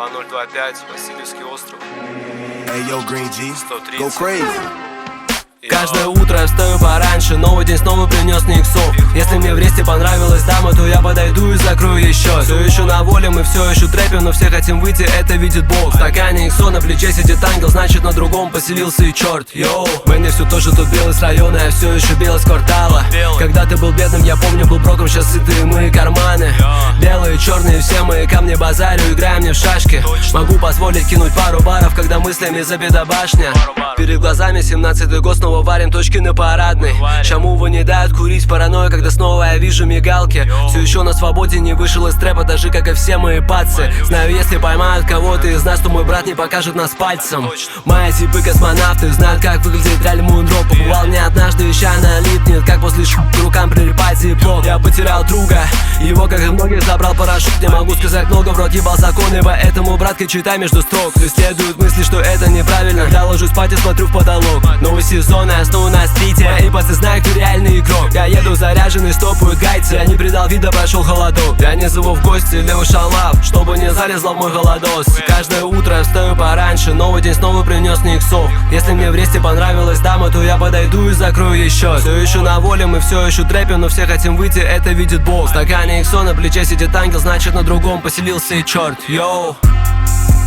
2025, Васильевский остров. Hey, yo, Green G, 130. go crazy. Каждое утро я встаю пораньше, новый день снова принес мне иксов. Если мне в ресте понравилась дама, то я подойду и закрою еще. Все еще на воле, мы все еще трэпим, но все хотим выйти, это видит Бог. В стакане иксо, на плече сидит ангел, значит на другом поселился и черт. Йоу, Мэнни все тоже тут белый с района, я все еще белый с квартала. Когда ты был бедным, я помню, был броком, сейчас сытые мои карманы. Белые, черные, все мои камни базарю, играем не в шашки. Могу позволить кинуть пару баров, когда мыслями забита башня. Перед глазами 17-й год, снова варим точки на парадной. Чему не дают курить, паранойя, когда снова я вижу мигалки. Все еще на свободе, не вышел из трэпа, даже как и все мои пацы. Знаю, если поймают кого-то из нас, то мой брат не покажет нас пальцем. Мои типы космонавты знают, как выглядит реаль мундроп. Побывал не однажды, ища налипнет, как после к рукам прилипать тепло. Я потерял друга, его, как и многих, забрал парашют. Не могу сказать много, в рот ебал законы, поэтому, братка, читай между строк. Преследуют мысли, что это неправильно, когда ложусь спать и смотрю в потолок. Новый сезон, я снова на стрите, и пацаны знают, кто реальный игрок. Я еду заряженный, стопают гайцы, я не придал вида, прошел холодок. Я не зову в гости Леву Шалав, чтобы не залезла в мой голодос. Каждое утро я встаю пораньше, новый день снова принес мне иксов. Если мне в ресте понравилась дама, то я подойду и закрою еще. Все еще на воле, мы все еще трэпим, но все хотим выйти, это видит Бог. В стакане иксо, на плече сидит ангел, значит на другом поселился и черт. Йоу.